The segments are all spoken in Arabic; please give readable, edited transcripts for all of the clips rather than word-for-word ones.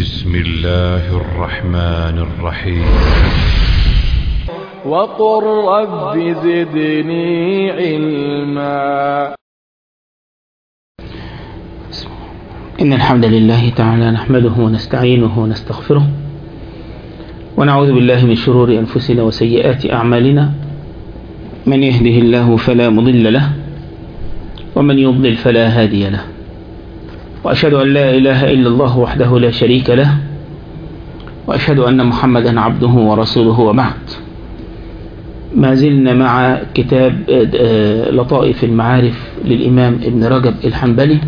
بسم الله الرحمن الرحيم. وقل رب زدني علما. إن الحمد لله تعالى نحمده ونستعينه ونستغفره ونعوذ بالله من شرور أنفسنا وسيئات أعمالنا. من يهده الله فلا مضل له ومن يضلل فلا هادي له، وأشهد أن لا إله إلا الله وحده لا شريك له، وأشهد أن محمدا عبده ورسوله. وبعد، ما زلنا مع كتاب لطائف المعارف للإمام ابن رجب الحنبلي،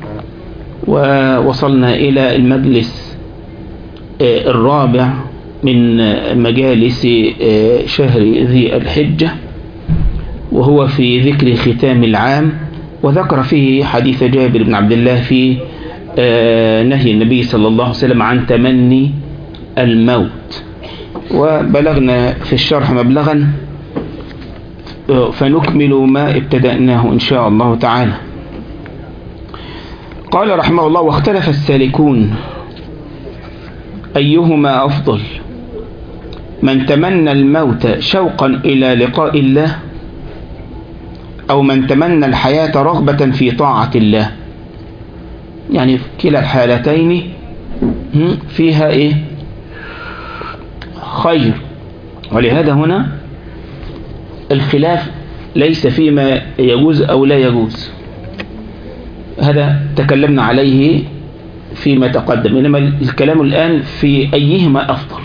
ووصلنا إلى المجلس الرابع من مجالس شهر ذي الحجة، وهو في ذكر ختام العام، وذكر فيه حديث جابر بن عبد الله في نهي النبي صلى الله عليه وسلم عن تمني الموت. وبلغنا في الشرح مبلغا، فنكمل ما ابتدأناه إن شاء الله تعالى. قال رحمه الله: واختلف السالكون أيهما أفضل، من تمنى الموت شوقا إلى لقاء الله، أو من تمنى الحياة رغبة في طاعة الله. يعني في كلا الحالتين فيها خير. ولهذا هنا الخلاف ليس فيما يجوز أو لا يجوز، هذا تكلمنا عليه فيما تقدم، إنما الكلام الآن في أيهما أفضل،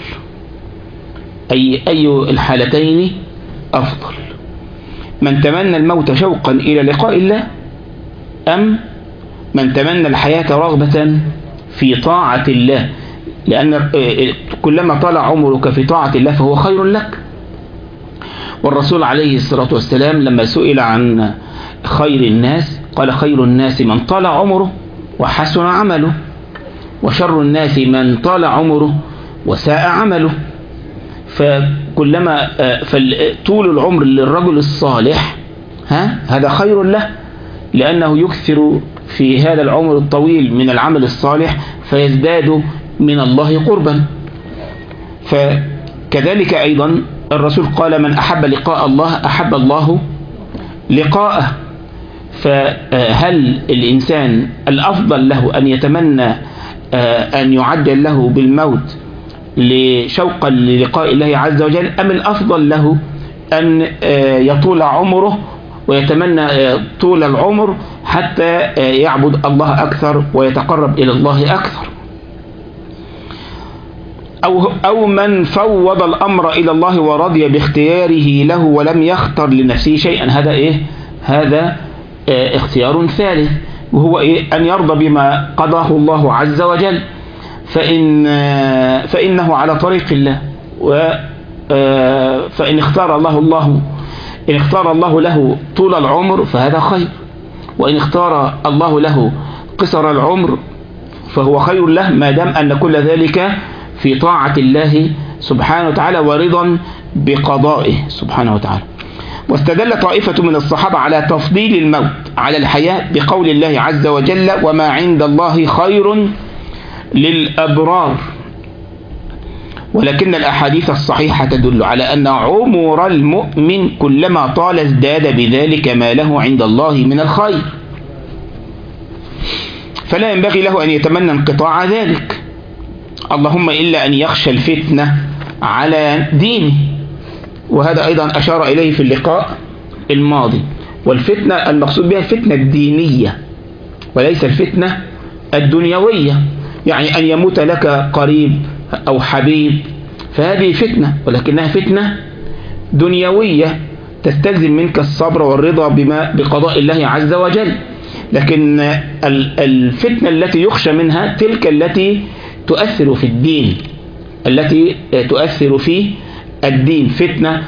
أي الحالتين أفضل، من تمنى الموت شوقا إلى لقاء الله، أم من تمنى الحياة رغبة في طاعة الله. لأن كلما طال عمرك في طاعة الله فهو خير لك. والرسول عليه الصلاة والسلام لما سئل عن خير الناس قال: خير الناس من طال عمره وحسن عمله، وشر الناس من طال عمره وساء عمله. فكلما طول العمر للرجل الصالح هذا خير له، لأنه يكثر في هذا العمر الطويل من العمل الصالح فيزداد من الله قربا. فكذلك أيضا الرسول قال: من أحب لقاء الله أحب الله لقاءه. فهل الإنسان الأفضل له أن يتمنى أن يعجل له بالموت شوقا للقاء الله عز وجل، أم الأفضل له أن يطول عمره ويتمنى طول العمر حتى يعبد الله أكثر ويتقرب إلى الله أكثر؟ أو من فوض الأمر إلى الله ورضي باختياره له ولم يختر لنفسه شيئا. هذا اختيار ثالث، وهو أن يرضى بما قضاه الله عز وجل، فإنه على طريق الله. فإن اختار الله له طول العمر فهذا خير، وإن اختار الله له قصر العمر فهو خير له، ما دام أن كل ذلك في طاعة الله سبحانه وتعالى ورضا بقضائه سبحانه وتعالى. واستدل طائفة من الصحابة على تفضيل الموت على الحياة بقول الله عز وجل: وما عند الله خير للأبرار. ولكن الأحاديث الصحيحة تدل على أن عمر المؤمن كلما طال ازداد بذلك ما له عند الله من الخير، فلا ينبغي له أن يتمنى انقطاع ذلك، اللهم إلا أن يخشى الفتنة على دينه. وهذا أيضا أشار إليه في اللقاء الماضي. والفتنة المقصود بها الفتنة الدينية وليس الفتنة الدنيوية، يعني أن يموت لك قريب أو حبيب فهذه فتنة، ولكنها فتنة دنيوية تستلزم منك الصبر والرضا بقضاء الله عز وجل. لكن الفتنة التي يخشى منها تلك التي تؤثر في الدين، التي تؤثر في الدين، فتنة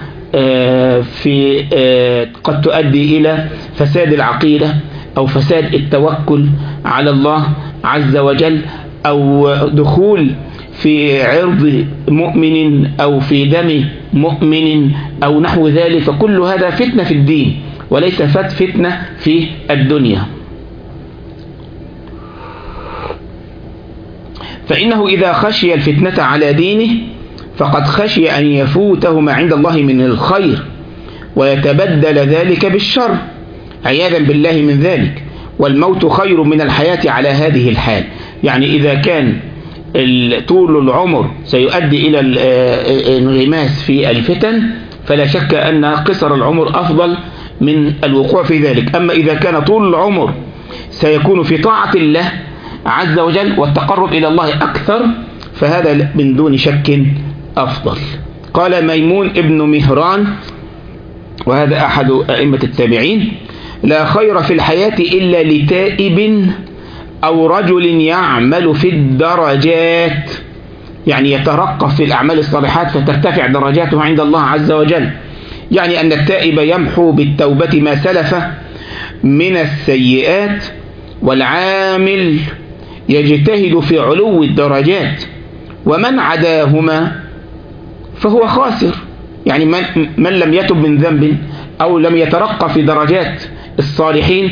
قد تؤدي إلى فساد العقيدة أو فساد التوكل على الله عز وجل، أو دخول في عرض مؤمن أو في دم مؤمن أو نحو ذلك. فكل هذا فتنة في الدين وليس فتنة في الدنيا. فإنه إذا خشي الفتنة على دينه فقد خشي أن يفوته ما عند الله من الخير ويتبدل ذلك بالشر عياذا بالله من ذلك، والموت خير من الحياة على هذه الحال. يعني إذا كان طول العمر سيؤدي إلى الانغماس في الفتن فلا شك أن قصر العمر أفضل من الوقوع في ذلك. أما إذا كان طول العمر سيكون في طاعة الله عز وجل والتقرب إلى الله أكثر فهذا من دون شك أفضل. قال ميمون ابن مهران وهذا أحد أئمة التابعين: لا خير في الحياة إلا لتائب أو رجل يعمل في الدرجات، يعني يترقى في الأعمال الصالحات فترتفع درجاته عند الله عز وجل. يعني أن التائب يمحو بالتوبة ما سلف من السيئات، والعامل يجتهد في علو الدرجات، ومن عداهما فهو خاسر. يعني من لم يتب من ذنب أو لم يترقى في درجات الصالحين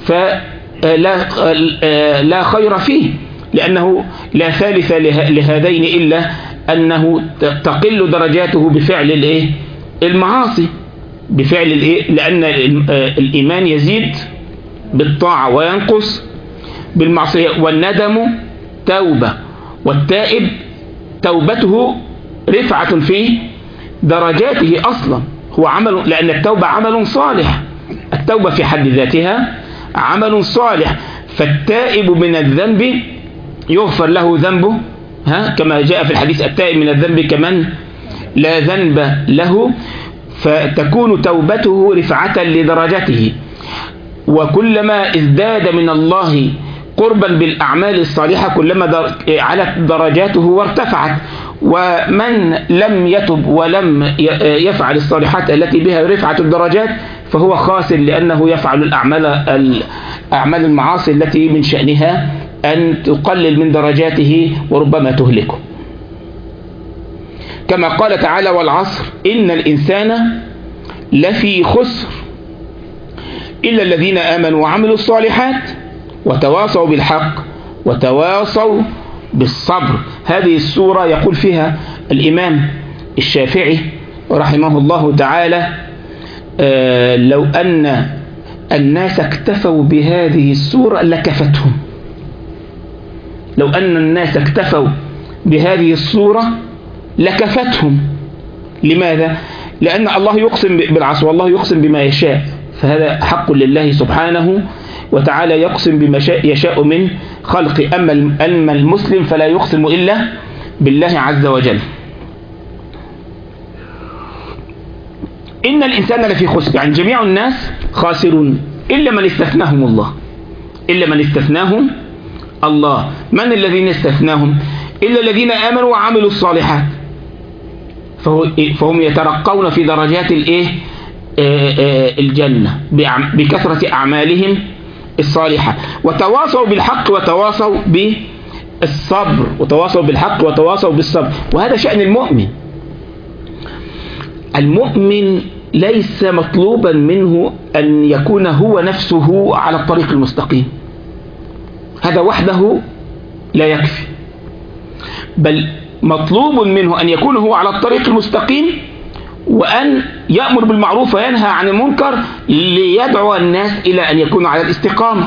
فلا خير فيه، لأنه لا ثالث لهذين إلا أنه تقل درجاته بفعل المعاصي، بفعل لأن الإيمان يزيد بالطاعة وينقص بالمعصية، والندم توبة، والتائب توبته رفعة في درجاته أصلا، هو عمل، لأن التوبة عمل صالح، التوبة في حد ذاتها عمل صالح، فالتائب من الذنب يغفر له ذنبه، كما جاء في الحديث: التائب من الذنب كمن لا ذنب له، فتكون توبته رفعة لدرجته. وكلما ازداد من الله قربا بالأعمال الصالحة كلما علت درجاته وارتفعت. ومن لم يتب ولم يفعل الصالحات التي بها رفعة الدرجات فهو خاسر، لأنه يفعل أعمال المعاصي التي من شأنها أن تقلل من درجاته وربما تهلكه. كما قال تعالى: والعصر إن الإنسان لفي خسر إلا الذين آمنوا وعملوا الصالحات وتواصوا بالحق وتواصوا بالصبر. هذه السورة يقول فيها الإمام الشافعي رحمه الله تعالى: لو أن الناس اكتفوا بهذه السورة لكفتهم. لو أن الناس اكتفوا بهذه السورة لكفتهم. لماذا؟ لأن الله يقسم بالعصر والله يقسم بما يشاء، فهذا حق لله سبحانه وتعالى، يقسم بما يشاء من خلقه. أما المسلم فلا يقسم إلا بالله عز وجل. إن الإنسان لفي خسر، يعني جميع الناس خاسرون إلا من استثناهم الله، إلا من استثناهم الله. من الذين استثناهم؟ إلا الذين آمنوا وعملوا الصالحات، فهم يترقون في درجات الجنة بكثرة أعمالهم الصالحة، وتواصوا بالحق وتواصوا بالصبر، وتواصوا بالحق وتواصوا بالصبر. وهذا شأن المؤمن. المؤمن ليس مطلوبا منه أن يكون هو نفسه على الطريق المستقيم، هذا وحده لا يكفي، بل مطلوب منه أن يكون هو على الطريق المستقيم، وأن يأمر بالمعروف وينهى عن المنكر ليدعو الناس إلى أن يكونوا على الاستقامة.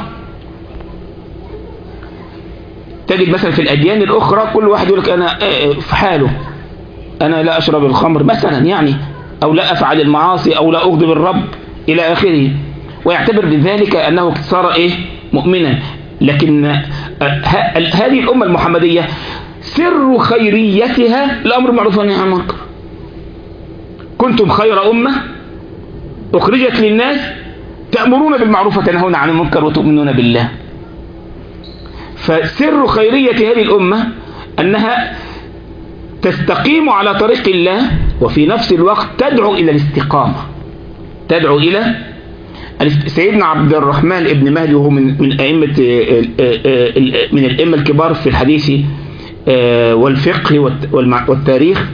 تجد مثلا في الأديان الأخرى كل واحد يقول لك أنا في حاله، أنا لا أشرب الخمر مثلا، يعني أو لا أفعل المعاصي أو لا أغضب الرب إلى آخره، ويعتبر بذلك أنه صار مؤمنا. لكن هذه الأمة المحمدية سر خيريتها الأمر بالمعروف والنهي عن المنكر. كنتم خير أمة أخرجت للناس تأمرون بالمعروف وتنهون عن المنكر وتؤمنون بالله. فسر خيرية هذه الأمة أنها تستقيم على طريق الله وفي نفس الوقت تدعو إلى الاستقامة، تدعو إلى سيدنا عبد الرحمن ابن مهدي، وهو من الأئمة الكبار في الحديث والفقه والتاريخ،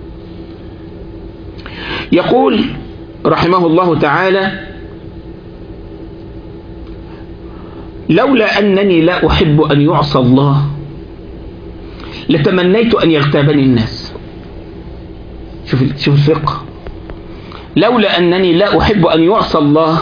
يقول رحمه الله تعالى: لولا أنني لا أحب أن يعصى الله لتمنيت أن يغتابني الناس. شوف الفقه. لولا أنني لا أحب أن يعصى الله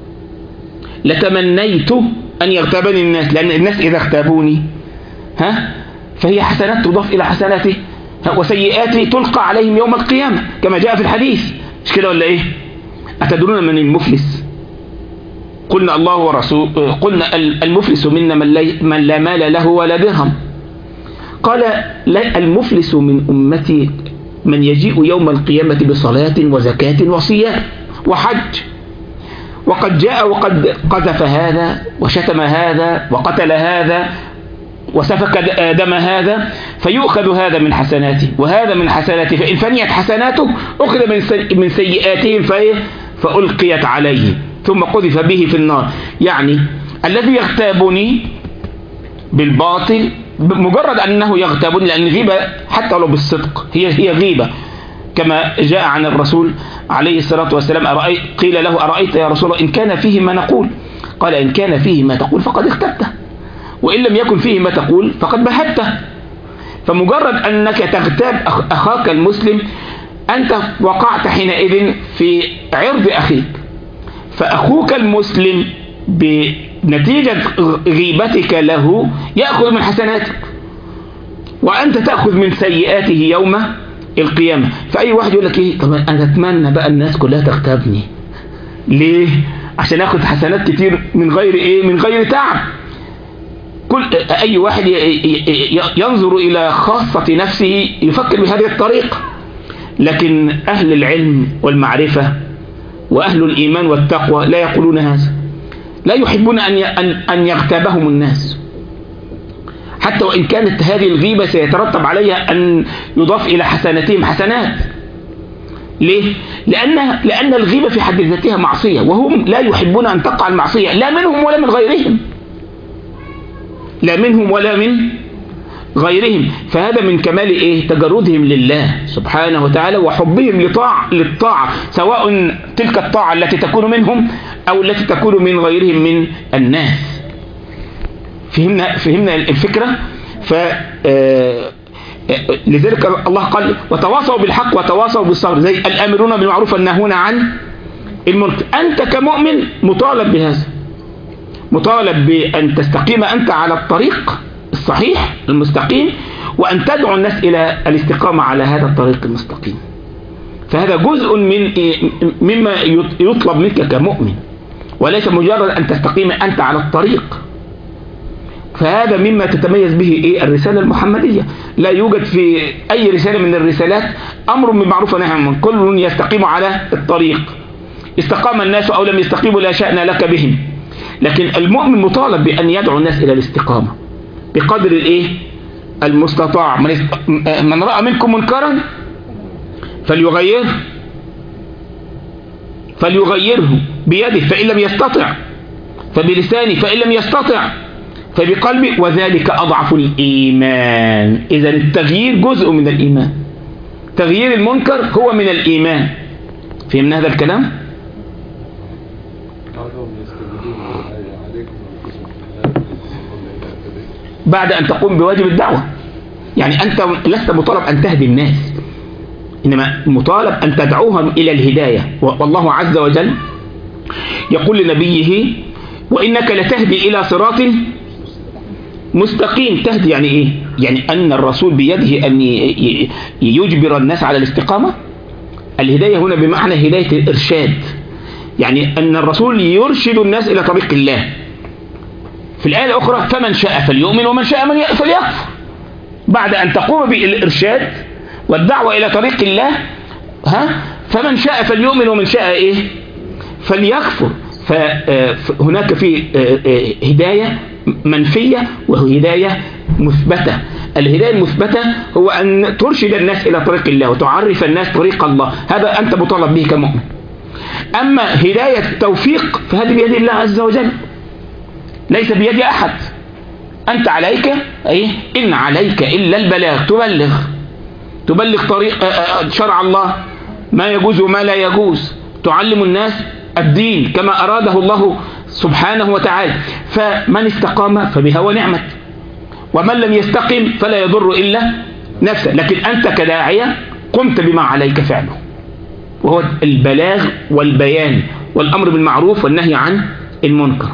لتمنيت أن يغتابني الناس، لأن الناس إذا اغتابوني فهي حسنات تضاف إلى حسناته وسيئاته تلقى عليهم يوم القيامة كما جاء في الحديث، مش كده ولا إيه؟ أتدرون من المفلس؟ قلنا الله ورسوله. قلنا المفلس منا من لا مال له ولا درهم. قال المفلس من أمتي من يجيء يوم القيامة بصلاة وزكاة وصيام وحج، وقد جاء وقد قذف هذا وشتم هذا وقتل هذا وسفك دم هذا، فيؤخذ هذا من حسناته وهذا من حسناته، فإن فنيت حسناته أخذ من سيئاتهم فألقيت عليه ثم قذف به في النار. يعني الذي يغتابني بالباطل مجرد أنه يغتابني، لأن الغيبة حتى لو بالصدق هي غيبة، كما جاء عن الرسول عليه الصلاة والسلام قيل له أرأيت يا رسول الله إن كان فيه ما نقول؟ قال إن كان فيه ما تقول فقد اغتبته، وإن لم يكن فيه ما تقول فقد بهته. فمجرد أنك تغتاب أخاك المسلم أنت وقعت حينئذ في عرض أخيك، فأخوك المسلم بنتيجة غيبتك له يأخذ من حسناتك وأنت تأخذ من سيئاته يوم القيامة. فأي واحد يقول لك إيه؟ طب أنا أتمنى بقى الناس كلها تغتابني، ليه؟ عشان أخذ حسنات كتير من غير إيه؟ من غير تعب. أي واحد ينظر إلى خاصة نفسه يفكر بهذه الطريقة، لكن أهل العلم والمعرفة وأهل الإيمان والتقوى لا يقولون هذا، لا يحبون أن يغتابهم الناس، حتى وإن كانت هذه الغيبة سيترتب عليها أن يضاف إلى حسناتهم حسنات. ليه؟ لأن الغيبة في حد ذاتها معصية، وهم لا يحبون أن تقع المعصية لا منهم ولا من غيرهم، لا منهم ولا من غيرهم. فهذا من كمال إيه؟ تجردهم لله سبحانه وتعالى وحبهم للطاعة، سواء تلك الطاعة التي تكون منهم أو التي تكون من غيرهم من الناس. فهمنا الفكرة؟ لذلك الله قال وتواصوا بالحق وتواصوا بالصبر، زي الآمرون بالمعروف والناهون عن المنكر. أنت كمؤمن مطالب بهذا، مطالب بأن تستقيم أنت على الطريق الصحيح المستقيم، وأن تدعو الناس إلى الاستقامة على هذا الطريق المستقيم. فهذا جزء مما يطلب منك كمؤمن، وليس مجرد أن تستقيم أنت على الطريق. فهذا مما تتميز به الرسالة المحمدية. لا يوجد في أي رسالة من الرسالات أمر بالمعروف ونهي عن المنكر، كل يستقيم على الطريق. استقام الناس أو لم يستقيموا لا شأن لك بهم، لكن المؤمن مطالب بأن يدعو الناس إلى الاستقامة بقدر المستطاع. من رأى منكم منكرا فليغيره بيده، فإن لم يستطع فبلسانه، فإن لم يستطع فبقلبه، وذلك أضعف الإيمان. إذن التغيير جزء من الإيمان، تغيير المنكر هو من الإيمان. فهمنا هذا الكلام؟ بعد أن تقوم بواجب الدعوة، يعني أنت لست مطالب أن تهدي الناس، إنما مطالب أن تدعوهم إلى الهداية. والله عز وجل يقول لنبيه وإنك لتهدي إلى صراط مستقيم. تهدي يعني إيه؟ يعني أن الرسول بيده أن يجبر الناس على الاستقامة. الهداية هنا بمعنى هداية الإرشاد، يعني أن الرسول يرشد الناس إلى طريق الله. في الآية الأخرى فمن شاء فليؤمن ومن شاء فليكفر. بعد أن تقوم بالإرشاد والدعوة إلى طريق الله فمن شاء فليؤمن ومن شاء فليكفر. فهناك في هداية منفية وهداية مثبتة. الهداية المثبتة هو أن ترشد الناس إلى طريق الله وتعرف الناس طريق الله، هذا أنت مطالب به كمؤمن. أما هداية التوفيق فهذه بيد الله عز وجل، ليس بيد أحد. أنت عليك إن عليك إلا البلاغ، تبلغ طريق شرع الله، ما يجوز وما لا يجوز، تعلم الناس الدين كما أراده الله سبحانه وتعالى. فمن استقام فبها ونعمت، ومن لم يستقم فلا يضر إلا نفسه، لكن أنت كداعية قمت بما عليك فعله، وهو البلاغ والبيان والأمر بالمعروف والنهي عن المنكر.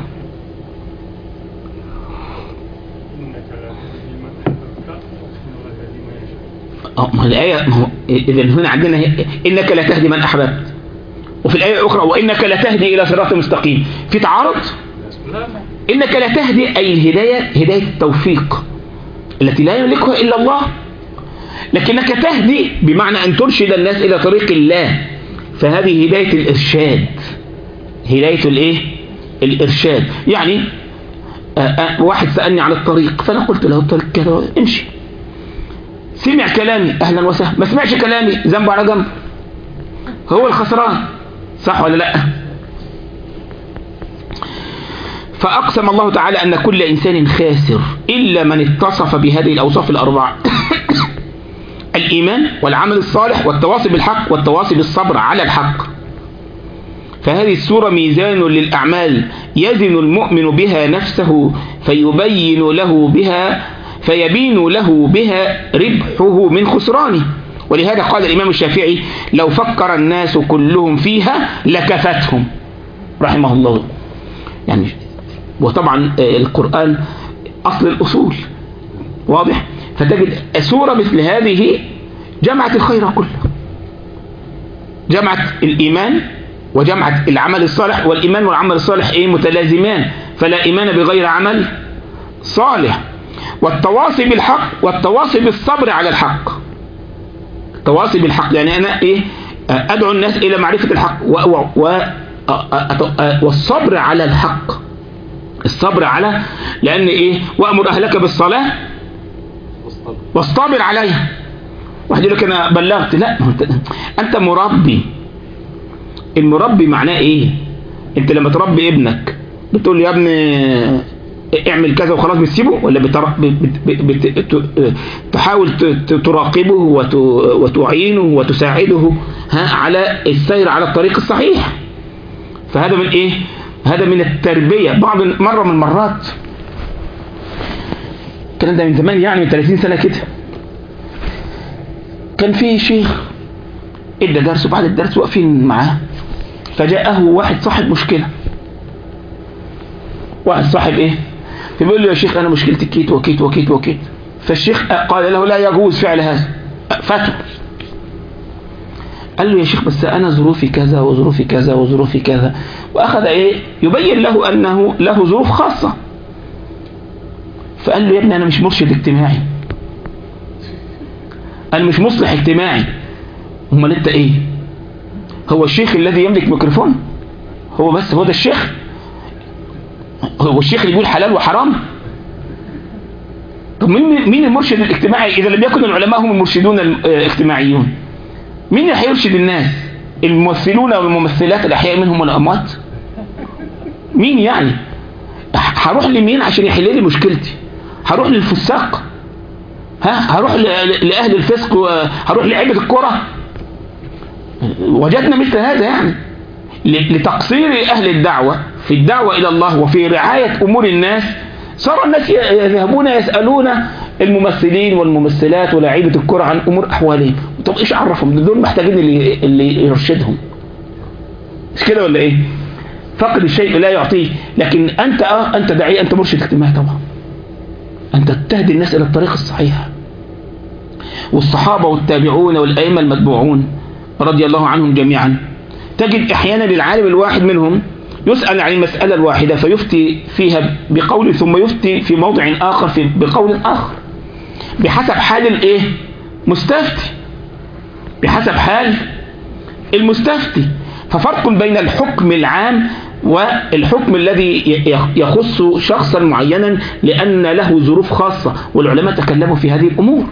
ما الآية إذا هنا عندنا إنك لا تهدي من أحببت، وفي الآية الأخرى وإنك لا تهدي إلى صراط مستقيم. في تعارض؟ إنك لا تهدي أي الهداية هداية التوفيق التي لا يملكها إلا الله، لكنك تهدي بمعنى أن ترشد الناس إلى طريق الله، فهذه هداية الإرشاد، هداية الإيه؟ الإرشاد. يعني واحد سألني عن الطريق فأنا قلت له الطريق كذا امشي، سمع كلامي أهلا وسهلا، ما سمعش كلامي ذنبه على جنب، هو الخسران، صح ولا لا؟ فأقسم الله تعالى أن كل إنسان خاسر إلا من اتصف بهذه الأوصاف الأربعة الإيمان والعمل الصالح والتواصي بالحق والتواصي بالصبر على الحق. فهذه السورة ميزان للأعمال يزن المؤمن بها نفسه فيبين له بها ربحه من خسرانه. ولهذا قال الإمام الشافعي لو فكر الناس كلهم فيها لكفتهم رحمه الله. يعني وطبعا القرآن أصل الأصول واضح، فتجد سورة مثل هذه جمعت الخير كله، جمعت الإيمان وجمعت العمل الصالح، والإيمان والعمل الصالح متلازمان، فلا إيمان بغير عمل صالح. والتواصي بالحق والتواصي بالصبر على الحق. التواصي بالحق يعني أنا أدعو الناس إلى معرفة الحق والصبر على الحق، الصبر على، لأن وأمر أهلك بالصلاة واصطبر عليها. واحد يقول لك أنا بلغت، لا، أنت مربي. المربي معناه أنت لما تربي ابنك بتقول له يا ابني اعمل كذا وخلاص بتسيبه، ولا تحاول تراقبه وتعينه وتساعده على السير على الطريق الصحيح؟ فهذا من هذا من التربية. مرة من المرات، الكلام ده من زمان يعني من 30 سنة كده، كان في شيخ ادى درس، وبعد الدرس واقفين معاه فجاءه واحد صاحب مشكلة، واحد صاحب فبيقول له يا شيخ أنا مشكلتي كيت وكيت وكيت وكيت. فالشيخ قال له لا يجوز فعل هذا، فاته. قال له يا شيخ بس أنا ظروفي كذا وظروفي كذا وظروفي كذا، وأخذ يبين له أنه له ظروف خاصة. فقال له يا ابني أنا مش مرشد اجتماعي، أنا مش مصلح اجتماعي، امال أنت هو الشيخ الذي يملك ميكروفون؟ هو بس هو ده الشيخ؟ هو الشيخ اللي يقول حلال وحرام؟ طب مين المرشد الاجتماعي إذا لم يكن العلماء هم المرشدون الاجتماعيون؟ مين اللي هيرشد الناس؟ الممثلون والممثلات الأحياء منهم والأموات؟ مين يعني؟ هروح لمين عشان يحل لي مشكلتي؟ هروح للفساق؟ هروح لأهل الفسق؟ هروح لعبة الكرة؟ وجدنا مثل هذا يعني لتقصير أهل الدعوة في الدعوة إلى الله وفي رعاية أمور الناس. صار الناس يذهبون يسألون الممثلين والممثلات ولاعيبة الكرة عن أمور أحوالهم. طب إيش عرفهم؟ دول محتاجين اللي يرشدهم، مش كده ولا فقد الشيء لا يعطيه. لكن أنت داعية، أنت مرشد اجتماعي طبعا، أنت تهدي الناس إلى الطريق الصحيح. والصحابة والتابعون والأئمة المتبوعون رضي الله عنهم جميعا، تجد أحيانا للعالم الواحد منهم يسأل عن المسألة الواحدة فيفتي فيها بقول، ثم يفتي في موضع آخر بقول آخر، بحسب حال مستفتي، بحسب حال المستفتي. ففرق بين الحكم العام والحكم الذي يخص شخصا معينا لأن له ظروف خاصة. والعلماء تكلموا في هذه الأمور،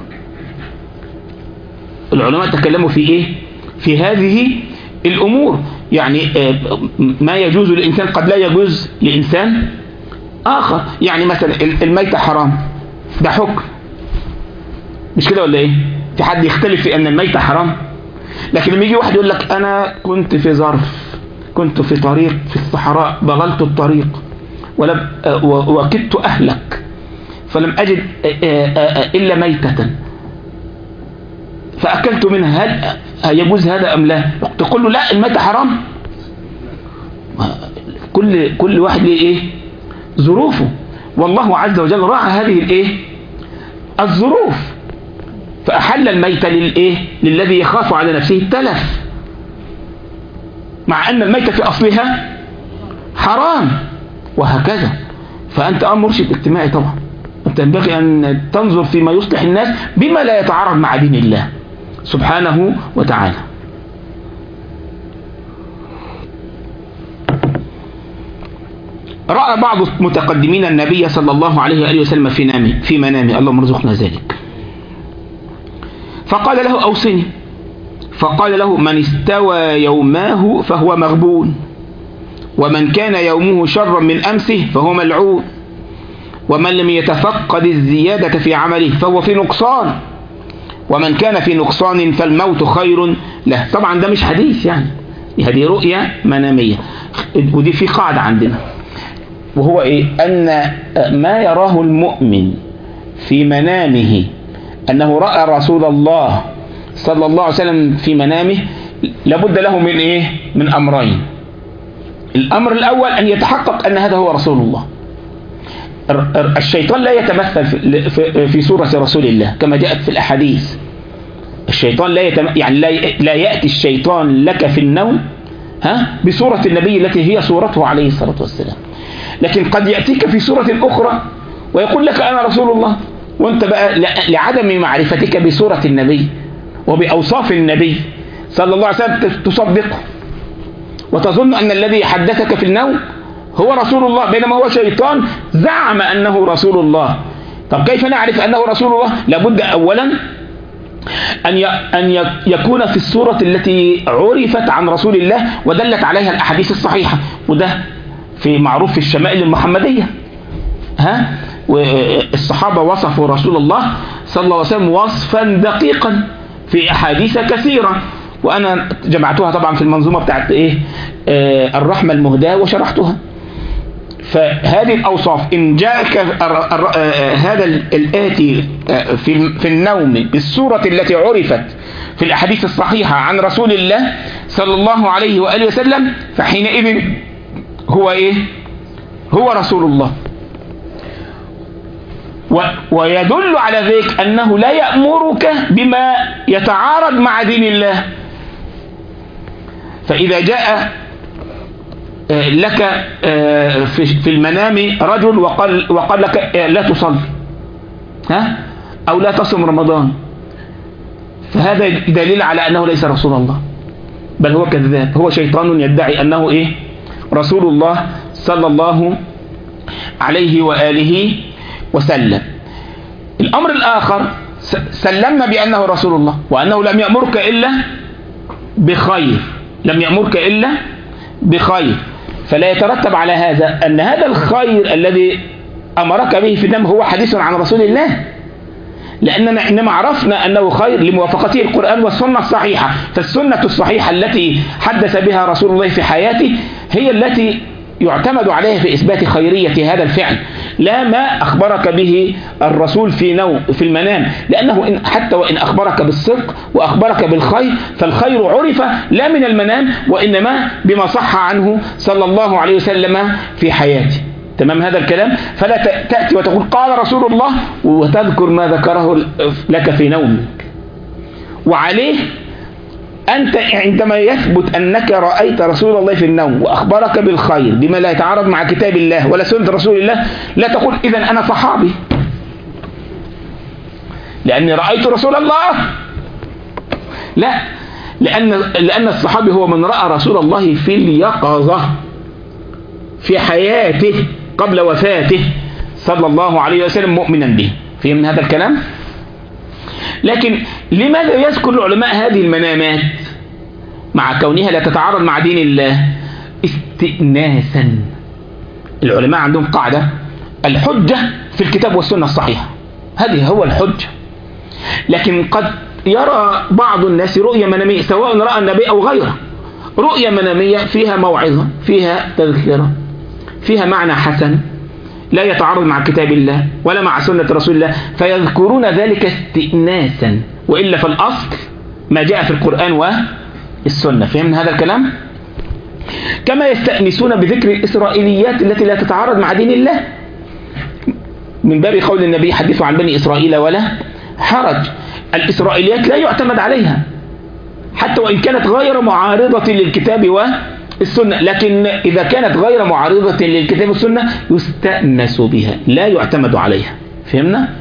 العلماء تكلموا في في هذه الأمور. يعني ما يجوز للإنسان قد لا يجوز لإنسان آخر. يعني مثلا الميتة حرام، ده حكم، مش كده ولا في حد يختلف في أن الميتة حرام؟ لكن لما يجي واحد يقول لك أنا كنت في ظرف، كنت في طريق في الصحراء، ضللت الطريق وكدت أهلك، فلم أجد إلا ميتة فأكلت منها، هل يجوز هذا أم لا؟ تقول له لا، الميتة حرام. كل واحد له إيه ظروفه، والله عز وجل راعى هذه الظروف، فأحل الميتة للذي يخاف على نفسه التلف، مع أن الميتة في أصلها حرام، وهكذا. فأنت مرشد اجتماعي طبعا، أنت ينبغي أن تنظر فيما يصلح الناس بما لا يتعارض مع دين الله سبحانه وتعالى. رأى بعض المتقدمين النبي صلى الله عليه وآله وسلم في منامه، اللهم ارزقنا ذلك، فقال له أوصني، فقال له من استوى يوماه فهو مغبون، ومن كان يومه شرا من أمسه فهو ملعون، ومن لم يتفقد الزيادة في عمله فهو في نقصان، ومن كان في نقصان فالموت خير له. طبعا ده مش حديث، يعني هذه رؤية منامية، ودي في قاعدة عندنا، وهو أن ما يراه المؤمن في منامه أنه رأى رسول الله صلى الله عليه وسلم في منامه، لابد له من من أمرين. الأمر الأول أن يتحقق أن هذا هو رسول الله. الشيطان لا يتمثل في صورة رسول الله كما جاءت في الأحاديث. الشيطان لا يأتي الشيطان لك في النوم بصورة النبي التي هي صورته عليه الصلاة والسلام، لكن قد يأتيك في صورة أخرى ويقول لك أنا رسول الله، وانت بقى لعدم معرفتك بصورة النبي وبأوصاف النبي صلى الله عليه وسلم تصدقه وتظن أن الذي حدثك في النوم هو رسول الله، بينما هو شيطان زعم أنه رسول الله. طب كيف نعرف أنه رسول الله؟ لابد أولا أن يكون في الصورة التي عرفت عن رسول الله ودلت عليها الأحاديث الصحيحة، وده في معروف في الشمائل المحمدية. والصحابة وصفوا رسول الله صلى الله عليه وسلم وصفا دقيقا في أحاديث كثيرة، وأنا جمعتها طبعا في المنظومة بتاعت الرحمة المهداة وشرحتها. فهذه الأوصاف إن جاءك هذا الآتي في النوم بالصورة التي عرفت في الأحاديث الصحيحة عن رسول الله صلى الله عليه وآله وسلم، فحينئذ هو هو رسول الله. ويدل على ذلك أنه لا يأمرك بما يتعارض مع دين الله. فإذا جاء لك في المنام رجل وقال لك لا تصلي أو لا تصم رمضان، فهذا دليل على أنه ليس رسول الله، بل هو كذاب، هو شيطان يدعي أنه رسول الله صلى الله عليه وآله وسلم. الأمر الآخر سلمنا بأنه رسول الله وأنه لم يأمرك إلا بخير، لم يأمرك إلا بخير، فلا يترتب على هذا أن هذا الخير الذي أمرك به في النوم هو حديث عن رسول الله، لأننا إنما عرفنا أنه خير لموافقته القرآن والسنة الصحيحة. فالسنة الصحيحة التي حدث بها رسول الله في حياته هي التي يعتمد عليها في إثبات خيرية هذا الفعل، لا ما أخبرك به الرسول في المنام، لأنه حتى وإن أخبرك بالصدق وأخبرك بالخير فالخير عرف لا من المنام وإنما بما صح عنه صلى الله عليه وسلم في حياته. تمام هذا الكلام؟ فلا تأتي وتقول قال رسول الله وتذكر ما ذكره لك في نومك. وعليه أنت عندما يثبت أنك رأيت رسول الله في النوم وأخبرك بالخير بما لا يتعارض مع كتاب الله ولا سنة رسول الله، لا تقول إذن أنا صحابي لأني رأيت رسول الله. لا، لأن الصحابي هو من رأى رسول الله في اليقظة في حياته قبل وفاته صلى الله عليه وسلم مؤمنا به. فهم هذا الكلام؟ لكن لماذا يذكر العلماء هذه المنامات مع كونها لا تتعارض مع دين الله؟ استئناسا. العلماء عندهم قاعدة الحجة في الكتاب والسنة الصحيحة، هذه هو الحجة. لكن قد يرى بعض الناس رؤية منامية سواء رأى النبي أو غيره، رؤية منامية فيها موعظة، فيها تذكرة، فيها معنى حسن، لا يتعارض مع كتاب الله ولا مع سنة رسول الله، فيذكرون ذلك استئناسا، وإلا فالأصل ما جاء في القرآن والسنة. فهمنا هذا الكلام؟ كما يستأنسون بذكر الإسرائيليات التي لا تتعارض مع دين الله، من باب قول النبي حدثوا عن بني إسرائيل ولا حرج. الإسرائيليات لا يعتمد عليها حتى وإن كانت غير معارضة للكتاب والسنة، لكن إذا كانت غير معارضة للكتاب والسنة يستأنس بها لا يعتمد عليها. فهمنا؟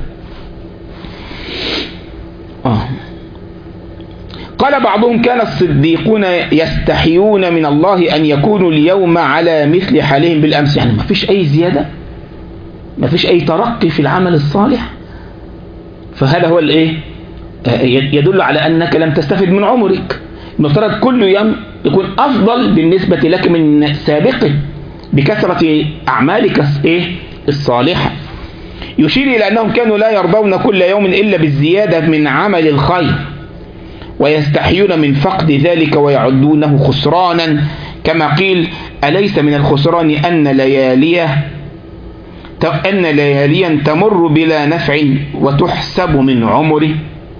قال بعضهم كان الصديقون يستحيون من الله أن يكونوا اليوم على مثل حالهم بالأمس، يعني ما فيش أي زيادة، ما فيش أي ترقي في العمل الصالح. فهذا هو الإيه؟ يدل على أنك لم تستفد من عمرك. المفترض كل يوم يكون أفضل بالنسبة لك من سابقه بكثرة أعمالك الصالحة. يشير إلى أنهم كانوا لا يرضون كل يوم إلا بالزيادة من عمل الخير، ويستحيون من فقد ذلك ويعدونه خسرانا، كما قيل أليس من الخسران أن لياليا تمر بلا نفع وتحسب من عمره.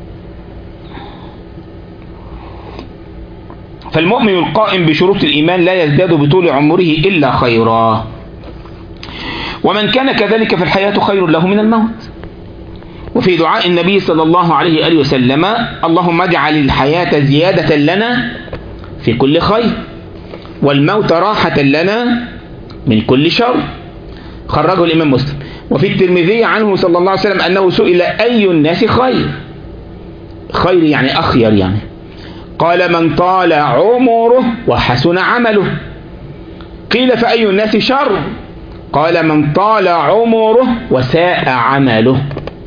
فالمؤمن القائم بشروط الإيمان لا يزداد بطول عمره إلا خيرا، ومن كان كذلك فالحياة خير له من الموت. وفي دعاء النبي صلى الله عليه وآله وسلم اللهم اجعل الحياة زيادة لنا في كل خير، والموت راحة لنا من كل شر. خرجه الإمام مسلم. وفي الترمذي عنه صلى الله عليه وسلم أنه سئل أي الناس خير يعني أخير يعني، قال من طال عمره وحسن عمله. قيل فأي الناس شر؟ قال من طال عمره وساء عمله.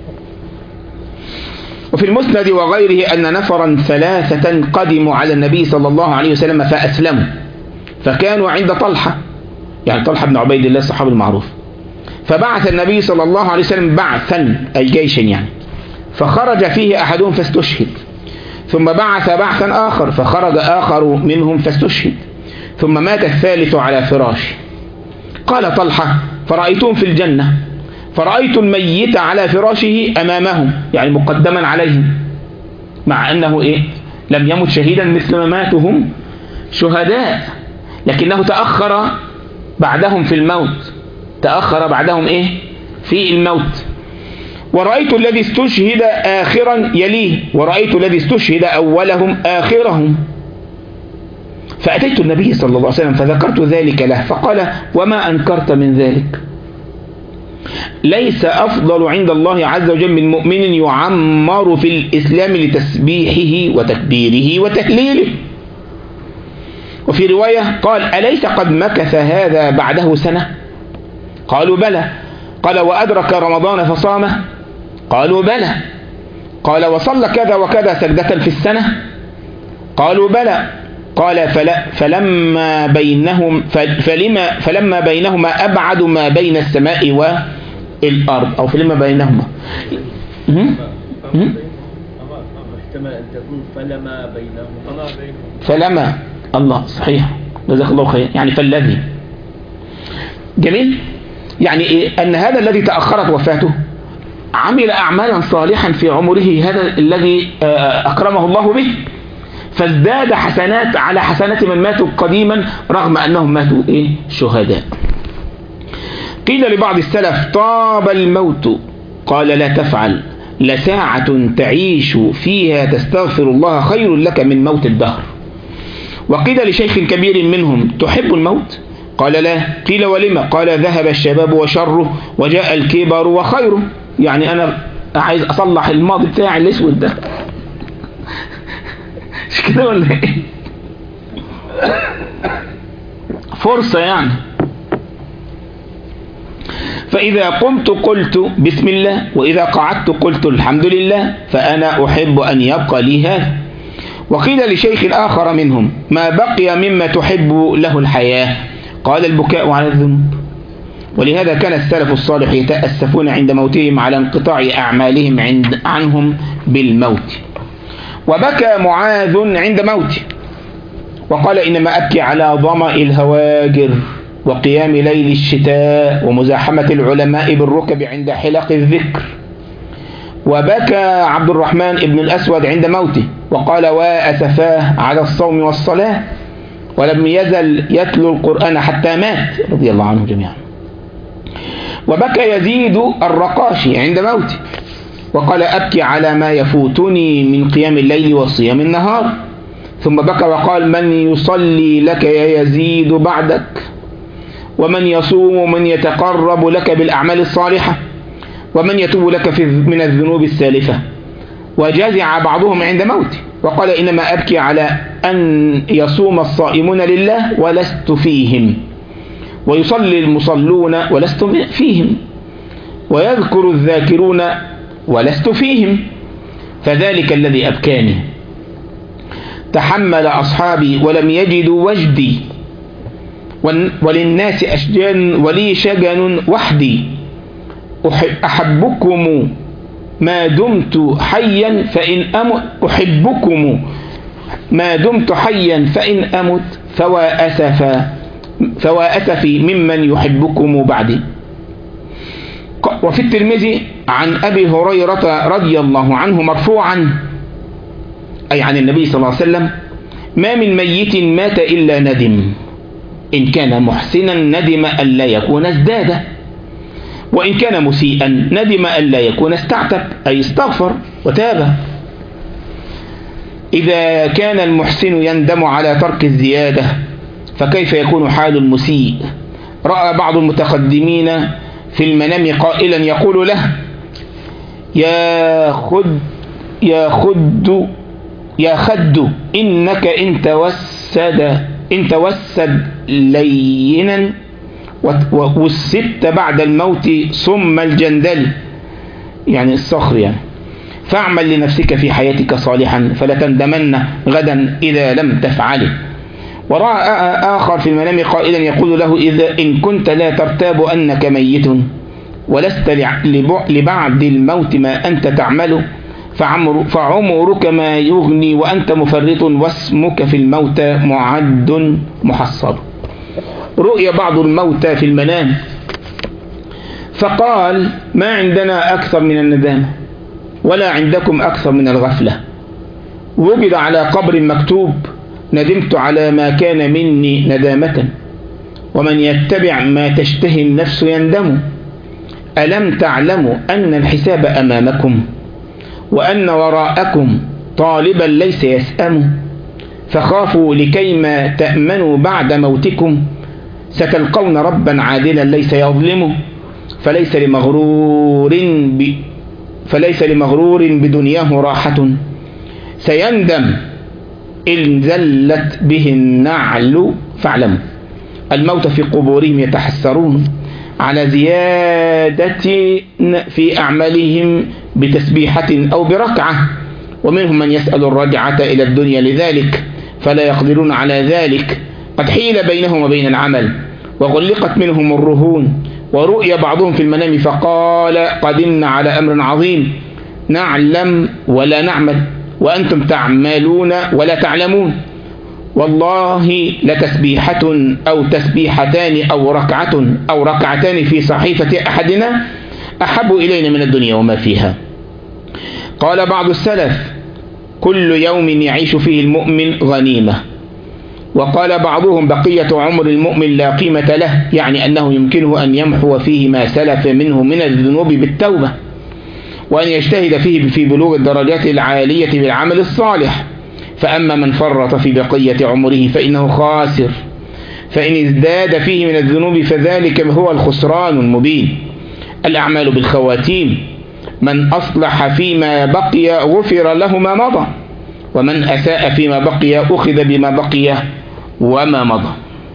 وفي المسند وغيره أن نفرا ثلاثة قدموا على النبي صلى الله عليه وسلم فأسلموا، فكانوا عند طلحة، يعني طلحة بن عبيد الله الصحابي المعروف، فبعث النبي صلى الله عليه وسلم بعثا أي جيشا يعني، فخرج فيه أحدهم فاستشهد، ثم بعث بعثا آخر فخرج آخر منهم فاستشهد، ثم مات الثالث على فراشه. قال طلحة فرأيتهم في الجنة، فرأيت الميت على فراشه أمامهم يعني مقدما عليهم، مع أنه لم يمت شهيدا مثل ما ماتوا هم شهداء، لكنه تأخر بعدهم في الموت، تأخر بعدهم في الموت. ورأيت الذي استشهد آخرا يليه، ورأيت الذي استشهد أولهم آخرهم. فأتيت النبي صلى الله عليه وسلم فذكرت ذلك له، فقال وما أنكرت من ذلك؟ ليس أفضل عند الله عز وجل من مؤمن يعمر في الإسلام لتسبيحه وتكبيره وتهليله. وفي رواية قال أليس قد مكث هذا بعده سنة؟ قالوا بلى. قال وأدرك رمضان فصامه؟ قالوا بلى. قال وصلى كذا وكذا سجدة في السنة؟ قالوا بلى. قال فلما بينهما أبعد ما بين السماء والأرض، أو فلما بينهما احتمل أن تكون فلما الله صحيح جزاك الله خير، يعني فالذي جميل، يعني أن هذا الذي تأخرت وفاته عمل أعمالا صالحا في عمره، هذا الذي أكرمه الله به، فازداد حسنات على حسنات من ماتوا قديما رغم أنهم ماتوا شهداء. قيل لبعض السلف طاب الموت، قال لا تفعل، لساعة تعيش فيها تستغفر الله خير لك من موت الدهر. وقيل لشيخ كبير منهم تحب الموت؟ قال لا. قيل ولما؟ قال ذهب الشباب وشره وجاء الكبر وخيره، يعني أنا عايز أصلح الماضي بتاعي الأسود ده مش كده ولا ايه؟ فرصة يعني. فإذا قمت قلت بسم الله، وإذا قعدت قلت الحمد لله، فأنا أحب أن يبقى لي هذا. وقيل لشيخ آخر منهم ما بقي مما تحب له الحياة؟ قال البكاء على الذنوب. ولهذا كان السلف الصالح يتأسفون عند موتهم على انقطاع أعمالهم عنهم بالموت. وبكى معاذ عند موته وقال إنما أبكي على ظمأ الهواجر وقيام ليل الشتاء ومزاحمة العلماء بالركب عند حلق الذكر. وبكى عبد الرحمن بن الأسود عند موته وقال: وأسفاه على الصوم والصلاة، ولم يزل يتلو القرآن حتى مات رضي الله عنه جميعا. وبكى يزيد الرقاشي عند موته وقال: أبكي على ما يفوتني من قيام الليل وصيام النهار. ثم بكى وقال: من يصلي لك يا يزيد بعدك، ومن يصوم ومن يتقرب لك بالأعمال الصالحة، ومن يتوب لك من الذنوب السالفة. وجزع بعضهم عند موته وقال: إنما أبكي على أن يصوم الصائمون لله ولست فيهم، ويصلي المصلون ولست فيهم، ويذكر الذاكرون ولست فيهم، فذلك الذي أبكاني. تحمل أصحابي ولم يجدوا وجدي، وللناس أشجان ولي شجن وحدي. أحبكم ما دمت حيا فإن أمت، أحبكم ما دمت حيا فإن أمت، فوا أسفي ممن يحبكم بعدي. وفي الترمذي عن أبي هريرة رضي الله عنه مرفوعا، أي عن النبي صلى الله عليه وسلم: ما من ميت مات إلا ندم، إن كان محسنا ندم ألا يكون ازداد، وإن كان مسيئا ندم ألا يكون استعتب، أي استغفر وتاب. إذا كان المحسن يندم على ترك الزيادة فكيف يكون حال المسيء؟ رأى بعض المتقدمين في المنام قائلا يقول له: يا خد إنك إن توسد لينا وسدت بعد الموت ثم الجندل، يعني الصخر يعني، فاعمل لنفسك في حياتك صالحا فلا تندمن غدا إذا لم تفعله. ورأى آخر في المنام قائلا يقول له: إن كنت لا ترتاب أنك ميت ولست لبعد الموت ما أنت تعمل، فعمرك ما يغني وأنت مفرط، واسمك في الموت معد محصر. رؤي بعض الموتى في المنام فقال: ما عندنا أكثر من الندامة ولا عندكم أكثر من الغفلة. وجد على قبر مكتوب: ندمت على ما كان مني ندامة، ومن يتبع ما تشتهي النفس يندم. ألم تعلموا أن الحساب أمامكم وأن وراءكم طالبا ليس يسأم، فخافوا لكيما تأمنوا بعد موتكم، ستلقون ربا عادلا ليس يظلم، فليس لمغرور بدنياه راحة، سيندم إن زلت به النعل فاعلموا. الموت في قبورهم يتحسرون على زيادة في أعمالهم بتسبيحة أو بركعة، ومنهم من يسأل الرجعة إلى الدنيا لذلك فلا يقدرون على ذلك، قد حيل بينهم وبين العمل وغلقت منهم الرهون. ورؤي بعضهم في المنام فقال: قدمنا على أمر عظيم، نعلم ولا نعمل، وأنتم تعملون ولا تعلمون، والله لتسبيحة أو تسبيحتان أو ركعتان في صحيفة أحدنا أحب إلينا من الدنيا وما فيها. قال بعض السلف: كل يوم يعيش فيه المؤمن غنيمة. وقال بعضهم: بقية عمر المؤمن لا قيمة له، يعني أنه يمكنه أن يمحو فيه ما سلف منه من الذنوب بالتوبة، وأن يجتهد فيه في بلوغ الدرجات العالية بالعمل الصالح. فأما من فرط في بقية عمره فإنه خاسر، فإن ازداد فيه من الذنوب فذلك هو الخسران المبين. الأعمال بالخواتيم، من أصلح فيما بقي غفر له ما مضى، ومن أساء فيما بقي أخذ بما بقي وما مضى.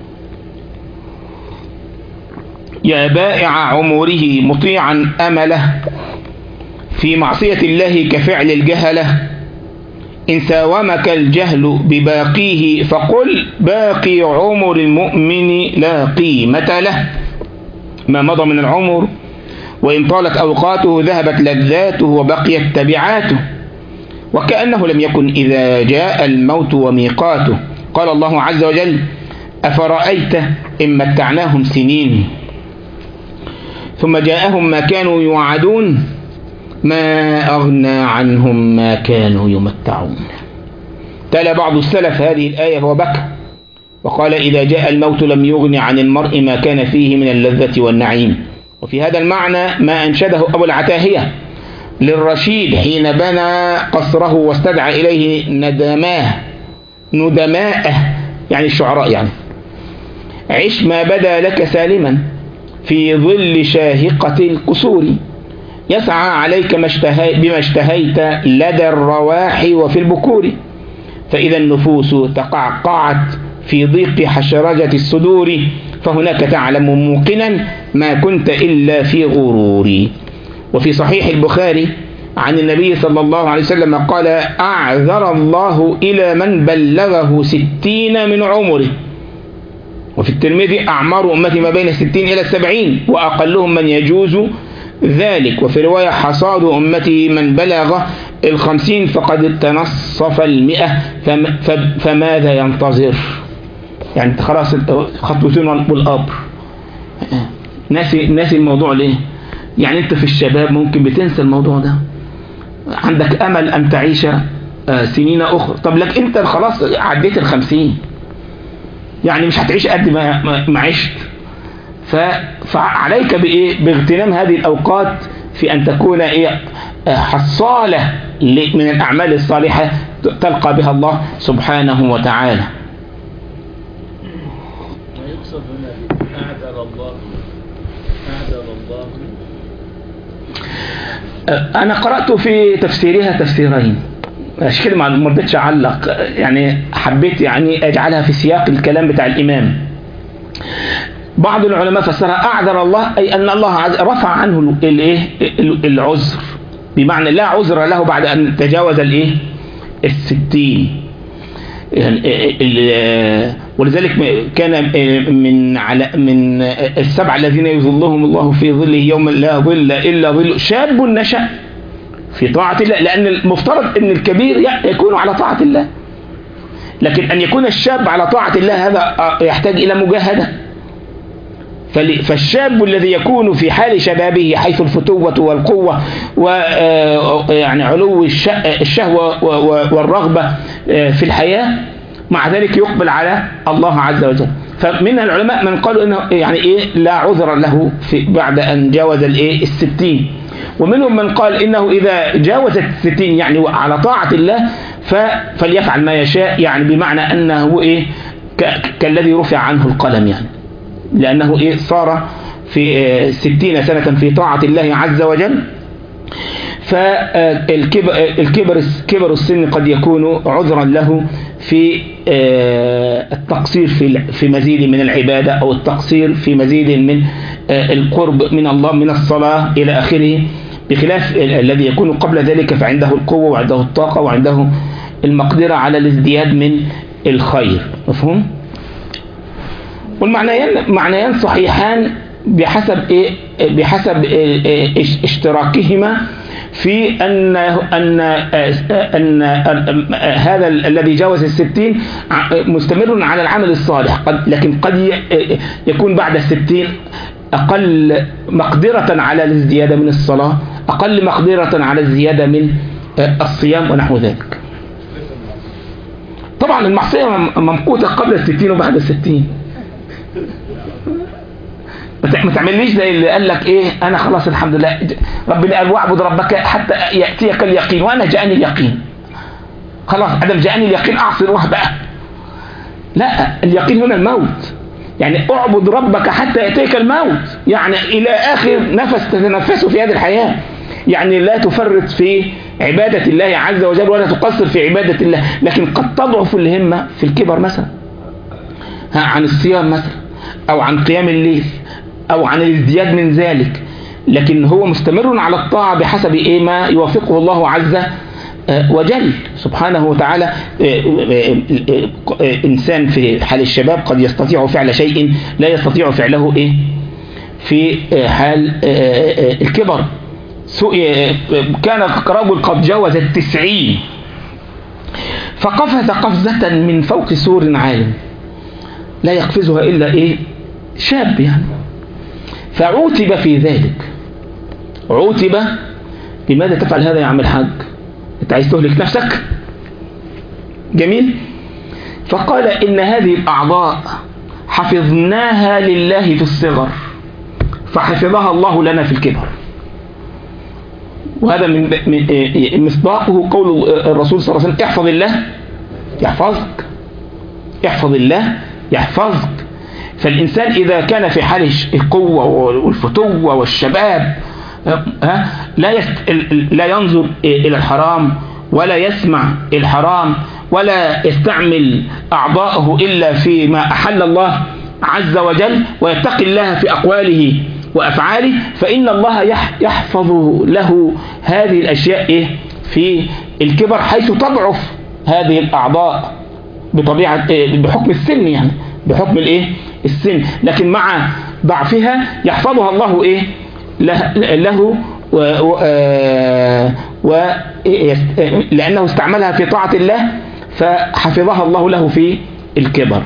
يا بائع عمره مطيعا أمله، في معصية الله كفعل الجهلة، إن ساومك الجهل بباقيه فقل: باقي عمر المؤمن لا قيمة له. ما مضى من العمر وإن طالت أوقاته ذهبت لذاته وبقيت تبعاته، وكأنه لم يكن إذا جاء الموت وميقاته. قال الله عز وجل: أفرأيت إن متعناهم سنين ثم جاءهم ما كانوا يوعدون ما أغنى عنهم ما كانوا يمتعون. تلا بعض السلف هذه الآية وبكى وقال إذا جاء الموت لم يغن عن المرء ما كان فيه من اللذة والنعيم. وفي هذا المعنى ما أنشده أبو العتاهية للرشيد حين بنى قصره واستدعى إليه ندماءه يعني الشعراء يعني: عش ما بدا لك سالما في ظل شاهقة القصور يسعى عليك بما اشتهيت لدى الرواح وفي البكور فإذا النفوس تقعقعت في ضيق حشرجة الصدور فهناك تعلم موقنا ما كنت إلا في غرور. وفي صحيح البخاري عن النبي صلى الله عليه وسلم قال: أعذر الله إلى من بلغه 60 من عمره. وفي الترمذي: أعمار أمتي ما بين 60 إلى 70 وأقلهم من يجوز ذلك. وفي رواية: حصاد أمتي من بلغ 50 فقد تنصف 100 فماذا ينتظر؟ يعني خلاص خطوتين والقبر. ناسي الموضوع ليه؟ يعني انت في الشباب ممكن بتنسى الموضوع ده، عندك امل ان تعيش سنين اخرى. طب لك انت خلاص عديت 50 يعني مش هتعيش قد ما عشت. فعليك بايه؟ باغتنام هذه الاوقات في ان تكون ايه؟ حصالة من الاعمال الصالحة تلقى بها الله سبحانه وتعالى. ما يقصد هنا أعذر الله أنا قرأت في تفسيرها تفسيرين، مش كده ما رضيتش أعلق، يعني حبيت يعني أجعلها في سياق الكلام بتاع الإمام. بعض العلماء فسرها أعذر الله أي أن الله رفع عنه العذر، بمعنى لا عذر له بعد أن تجاوز 60. ولذلك كان من السبع الذين يظلهم الله في ظله يوم لا ظل إلا ظل شاب نشأ في طاعة الله، لأن المفترض أن الكبير يكون على طاعة الله، لكن أن يكون الشاب على طاعة الله هذا يحتاج إلى مجاهدة. فالشاب الذي يكون في حال شبابه حيث الفتوة والقوة ويعني علو الشهوة والرغبة في الحياة، مع ذلك يقبل على الله عز وجل. فمن العلماء من قالوا انه يعني لا عذر له بعد ان جاوز 60، ومنهم من قال انه اذا جاوز 60 يعني على طاعة الله فليفعل ما يشاء، يعني بمعنى انه كالذي رفع عنه القلم، يعني لأنه صار في 60 سنة في طاعة الله عز وجل. فالكبر السن قد يكون عذرا له في التقصير في مزيد من العبادة، أو التقصير في مزيد من القرب من الله من الصلاة إلى آخره، بخلاف الذي يكون قبل ذلك فعنده القوة وعنده الطاقة وعنده المقدرة على الازدياد من الخير. مفهوم؟ والمعنيان صحيحان بحسب اشتراكهما في أن هذا الذي جاوز 60 مستمر على العمل الصالح، لكن قد يكون بعد 60 أقل مقدرة على الازديادة من الصلاة، أقل مقدرة على الزيادة من الصيام ونحو ذلك. طبعا المعصية ممقوتة قبل 60 وبعد 60. ما تعملنيش زي اللي قال لك انا خلاص الحمد لله ربنا قال واعبد ربك حتى يأتيك اليقين وانا جاءني اليقين، خلاص ادم جاءني اليقين اعصي الله بقى. لا، اليقين هنا الموت، يعني اعبد ربك حتى يأتيك الموت، يعني الى اخر نفس تتنفسه في هذه الحياة، يعني لا تفرط في عبادة الله عز وجل ولا تقصر في عبادة الله. لكن قد تضعف الهمة في الكبر مثلا عن الصيام مثلا، او عن قيام الليل، او عن الازدياد من ذلك، لكن هو مستمر على الطاعة بحسب ما يوافقه الله عز وجل سبحانه وتعالى. إنسان في حال الشباب قد يستطيع فعل شيء لا يستطيع فعله في حال الكبر. كان رجل قد جاوز 90 فقفز قفزة من فوق سور عال لا يقفزها إلا شاب يعني. فعوتب في ذلك، عوتب: لماذا تفعل هذا يا عم الحاج؟ انت عايز تهلك نفسك؟ جميل. فقال: إن هذه الأعضاء حفظناها لله في الصغر فحفظها الله لنا في الكبر. وهذا من مصداقه قول الرسول صلى الله عليه وسلم: احفظ الله يحفظك، احفظ الله يحفظك. فالإنسان إذا كان في حال القوة والفتوة والشباب لا ينظر إلى الحرام ولا يسمع الحرام ولا يستعمل أعضاءه إلا فيما أحل الله عز وجل، ويتقي الله في أقواله وأفعاله، فإن الله يحفظ له هذه الأشياء في الكبر، حيث تضعف هذه الأعضاء بطبيعة بحكم السن، يعني بحكم السن، لكن مع ضعفها يحفظها الله له لأنه استعملها في طاعة الله فحفظها الله له في الكبر.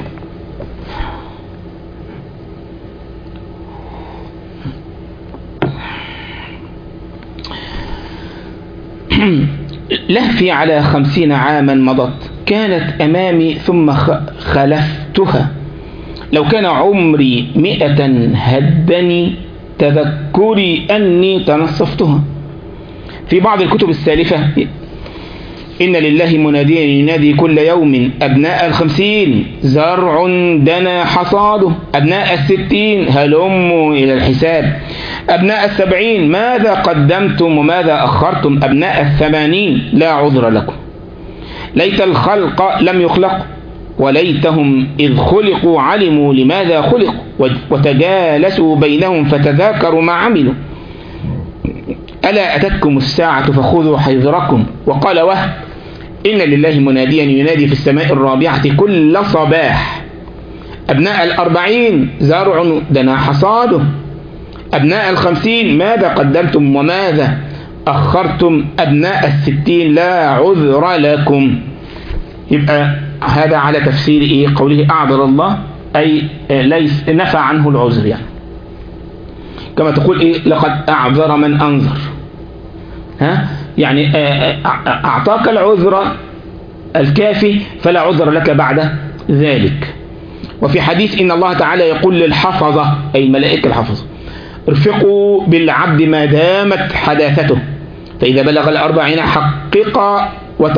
لهفي على 50 عاما مضت، كانت أمامي ثم خلفتها، لو كان عمري 100 هدني تذكري أني تنصفتها. في بعض الكتب السالفة: إن لله مناديا ينادي كل يوم أبناء 50 زرع دنا حصاده، أبناء 60 هلموا إلى الحساب، أبناء 70 ماذا قدمتم وماذا أخرتم، أبناء 80 لا عذر لكم. ليت الخلق لم يخلقوا وليتهم إذ خلقوا علموا لماذا خلقوا وتجالسوا بينهم فتذاكروا ما عملوا. ألا أتتكم الساعة فخذوا حذركم. وقال وهب: إن لله مناديا ينادي في السماء الرابعة كل صباح، أبناء 40 زرع دنا حصاده، أبناء 50 ماذا قدمتم وماذا أخرتم، أبناء 60 لا عذر لكم. يبقى هذا على تفسير قوله أعذر الله، أي ليس نفى عنه العذر، يعني كما تقول لقد أعذر من أنذر، يعني أعطاك العذر الكافي فلا عذر لك بعد ذلك. وفي حديث إن الله تعالى يقول للحفظة، أي الملائكة الحفظة: ارفقوا بالعبد ما دامت حداثته، فإذا بلغ 40 حقق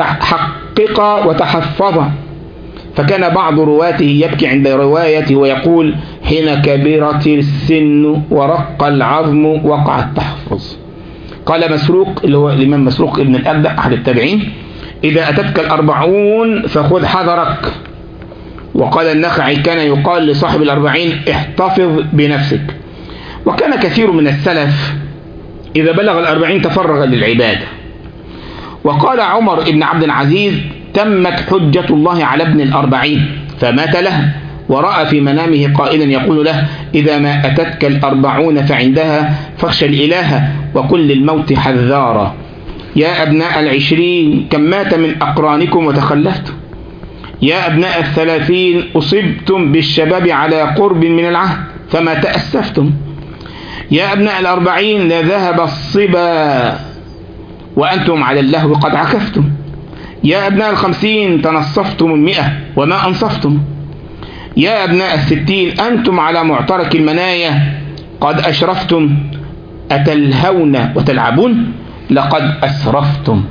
وتحفظ. فكان بعض رواته يبكي عند روايته ويقول: حين كبرت السن ورق العظم وقع التحفظ. قال مسروق، اللي هو الإمام مسروق ابن الأجدع أحد التابعين: إذا أتتك 40 فخذ حذرك. وقال النخعي: كان يقال لصاحب 40 احتفظ بنفسك. وكان كثير من السلف إذا بلغ 40 تفرغ للعبادة. وقال عمر بن عبد العزيز: تمت حجة الله على ابن 40 فمات له، ورأى في منامه قائلا يقول له: إذا ما أتتك 40 فعندها فاخشى الإله وكن للموت حذارا. يا أبناء 20 كم مات من أقرانكم وتخلفتم. يا أبناء 30 أصبتم بالشباب على قرب من العهد فما تأسفتم. يا أبناء 40 لا ذهب الصبا وأنتم على اللهو قد عكفتم. يا أبناء 50 تنصفتم 100 وما أنصفتم. يا أبناء 60 أنتم على معترك المنايا قد أشرفتم. أتلهون وتلعبون لقد أسرفتم.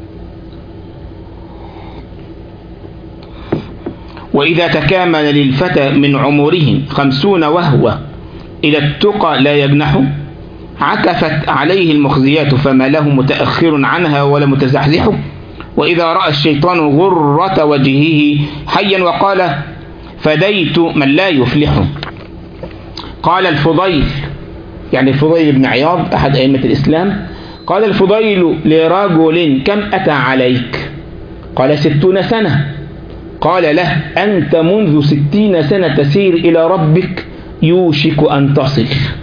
وإذا تكامل للفتى من عمره 50 وهو إلى التقى لا يجنح، عكفت عليه المخزيات فما له متأخر عنها ولا متزحزح. وإذا رأى الشيطان غرة وجهه حيا وقال: فديت من لا يفلح. قال الفضيل، يعني الفضيل بن عياض أحد أئمة الإسلام، قال الفضيل لرجل: كم أتى عليك؟ قال: 60 سنة. قال له: أنت منذ 60 سنة تسير إلى ربك يوشك أن تصل.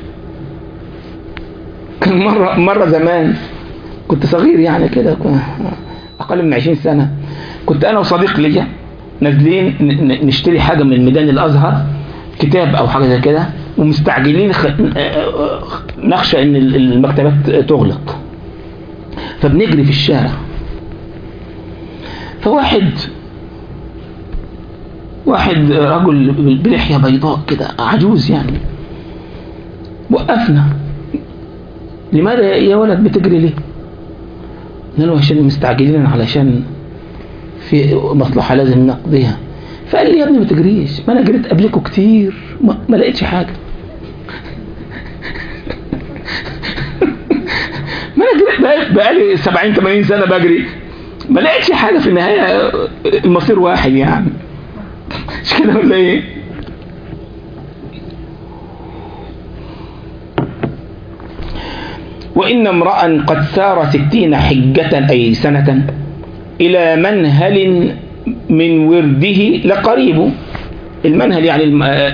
كان مرة زمان كنت صغير يعني كده، أقل من 20 سنة، كنت أنا وصديق لي نازلين نشتري حاجة من ميدان الأزهر، كتاب أو حاجة زي كده، ومستعجلين نخشى ان المكتبات تغلق، فبنجري في الشارع. فواحد رجل بلحية بيضاء كده، عجوز يعني، وقفنا. لماذا يا ولد بتجري ليه؟ قلنا له عشان مستعجلين، علشان في مصلحة لازم نقضيها. فقال لي يا ابني ما تجريش، ما انا جريت قبلكم كتير ما لقيتش حاجة. ما انا جريت بقالي 70-80 سنة بجري، ما لقيتش حاجة. في النهاية المصير واحد يعني، مش كده ولا ايه؟ وإن امرأ قد سار 60 حجة أي سنة إلى منهل من ورده لقريب. المنهل يعني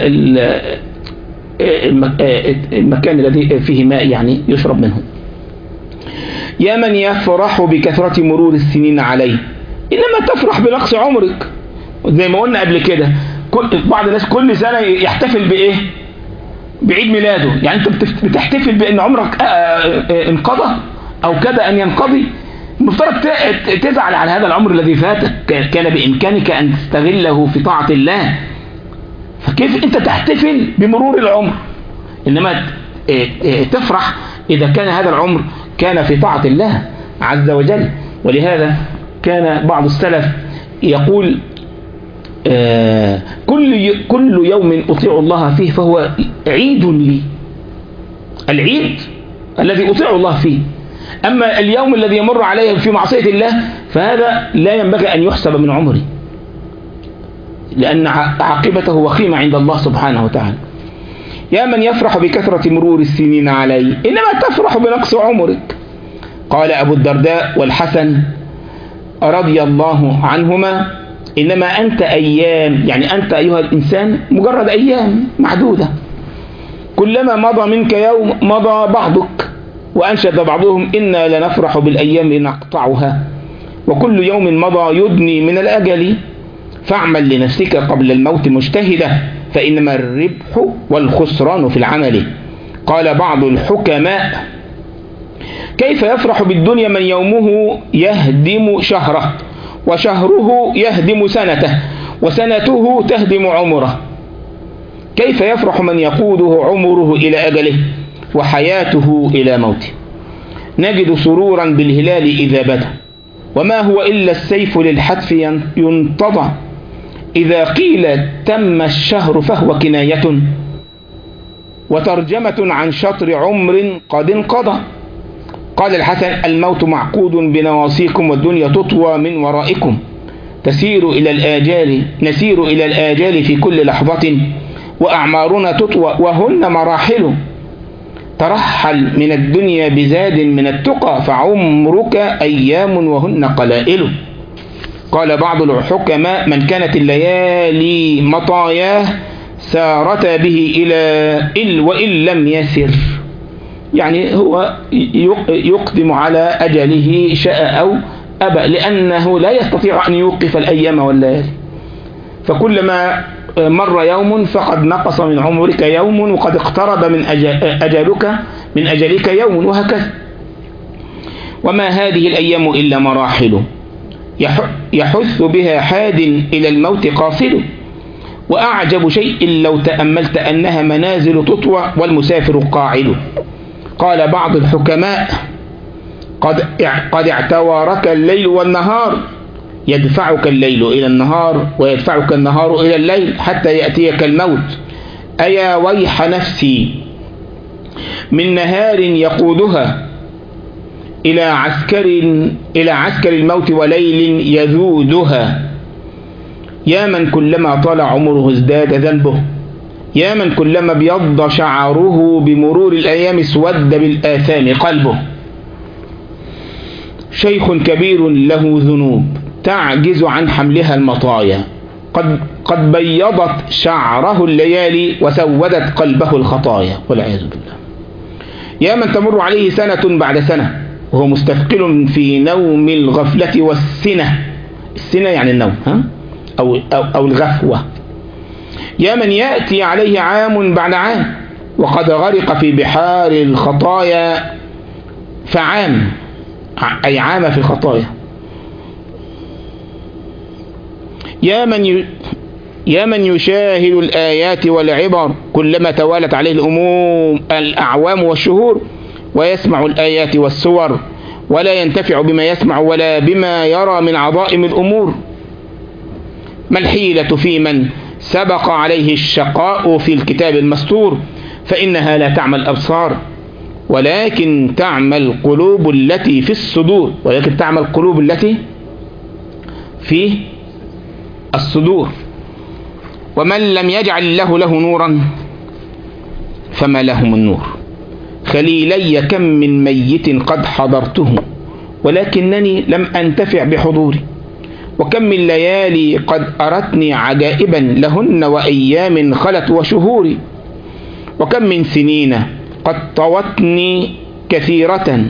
المكان الذي فيه ماء يعني يشرب منه. يا من يفرح بكثرة مرور السنين عليه، إنما تفرح بنقص عمرك. زي ما قلنا قبل كده، بعض الناس كل سنة يحتفل بإيه؟ بعيد ميلاده. يعني أنت بتحتفل بأن عمرك انقضى أو كاد أن ينقضي. المفترض تزعل على هذا العمر الذي فاتك، كان بإمكانك أن تستغله في طاعة الله. فكيف أنت تحتفل بمرور العمر؟ إنما تفرح إذا كان هذا العمر كان في طاعة الله عز وجل. ولهذا كان بعض السلف يقول كل يوم أطيع الله فيه فهو عيد لي. العيد الذي أطيع الله فيه. أما اليوم الذي يمر عليه في معصية الله فهذا لا ينبغي أن يحسب من عمري، لأن عاقبته وخيمة عند الله سبحانه وتعالى. يا من يفرح بكثرة مرور السنين عليه، إنما تفرح بنقص عمرك. قال أبو الدرداء والحسن رضي الله عنهما: إنما أنت أيام، يعني أنت أيها الإنسان مجرد أيام معدودة، كلما مضى منك يوم مضى بعضك. وأنشد بعضهم: إنا لنفرح بالأيام لنقطعها، وكل يوم مضى يدني من الأجل، فاعمل لنفسك قبل الموت مجتهدا، فإنما الربح والخسران في العمل. قال بعض الحكماء: كيف يفرح بالدنيا من يومه يهدم شهره، وشهره يهدم سنته، وسنته تهدم عمره؟ كيف يفرح من يقوده عمره إلى أجله وحياته إلى موته؟ نجد سرورا بالهلال إذا بدا، وما هو إلا السيف للحتف ينتضى. إذا قيل تم الشهر فهو كناية، وترجمة عن شطر عمر قد انقضى. قال الحسن: الموت معقود بنواصيكم، والدنيا تطوى من ورائكم. نسير إلى الآجال في كل لحظة، وأعمارنا تطوى وهن مراحل. ترحل من الدنيا بزاد من التقى، فعمرك أيام وهن قلائل. قال بعض الحكماء: من كانت الليالي مطاياه سارت به إلى وإن لم يسر. يعني هو يقدم على أجله شاء أو أبى، لأنه لا يستطيع أن يوقف الأيام والليالي. فكلما مر يوم فقد نقص من عمرك يوم، وقد اقترب من أجلك يوم، وهكذا. وما هذه الأيام إلا مراحل، يحث بها حاد إلى الموت قاصد. وأعجب شيء لو تأملت أنها منازل تطوى والمسافر قاعد. قال بعض الحكماء: قد اعتوارك الليل والنهار، يدفعك الليل إلى النهار ويدفعك النهار إلى الليل حتى يأتيك الموت. أيا ويح نفسي من نهار يقودها إلى عسكر الموت وليل يذودها. يا من كلما طال عمره ازداد ذنبه، يا من كلما ابيض شعره بمرور الأيام اسود بالآثام قلبه. شيخ كبير له ذنوب تعجز عن حملها المطايا، قد بيضت شعره الليالي وسودت قلبه الخطايا، والعياذ بالله. يا من تمر عليه سنة بعد سنة وهو مستثقل في نوم الغفلة والسنة. السنة يعني النوم، أو الغفوة. يا من يأتي عليه عام بعد عام وقد غرق في بحار الخطايا فعام، أي عام في الخطايا. يا من يشاهد الآيات والعبر كلما توالت عليه الأعوام والشهور، ويسمع الآيات والسور ولا ينتفع بما يسمع ولا بما يرى من عظائم الأمور. ما الحيلة في من سبق عليه الشقاء في الكتاب المستور؟ فإنها لا تعمى الأبصار ولكن تعمى القلوب التي في الصدور، ولكن تعمى القلوب التي في الصدور. ومن لم يجعل الله له نورا فما له من نور. خليلي كم من ميت قد حضرته ولكنني لم أنتفع بحضوري، وكم من ليالي قد أرتني عجائبا لهن وأيام خلت وشهوري، وكم من سنين قد طوتني كثيرة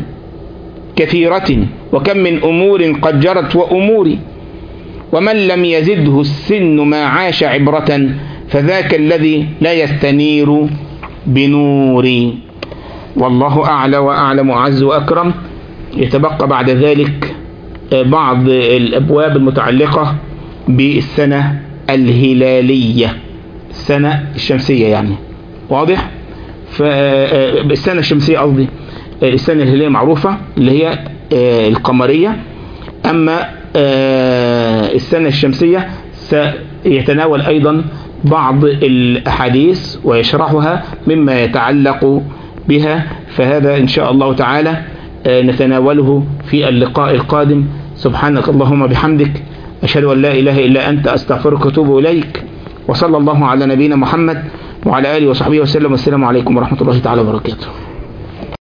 وكم من أمور قد جرت وأموري. ومن لم يزده السن ما عاش عبرة فذاك الذي لا يستنير بنوري. والله أعلى وأعلم وأعز وأكرم. يتبقى بعد ذلك بعض الأبواب المتعلقة بالسنة الهلالية، السنة الشمسية يعني، واضح؟ فالسنة الشمسية قصدي، السنة الهلالية معروفة اللي هي القمرية، أما السنة الشمسية سيتناول أيضا بعض الأحاديث ويشرحها مما يتعلق بها، فهذا إن شاء الله تعالى نتناوله في اللقاء القادم. سبحانك اللهم بحمدك، أشهد أن لا إله إلا أنت، أستغفرك وأتوب إليك. وصلى الله على نبينا محمد وعلى آله وصحبه وسلم، والسلام عليكم ورحمة الله تعالى وبركاته.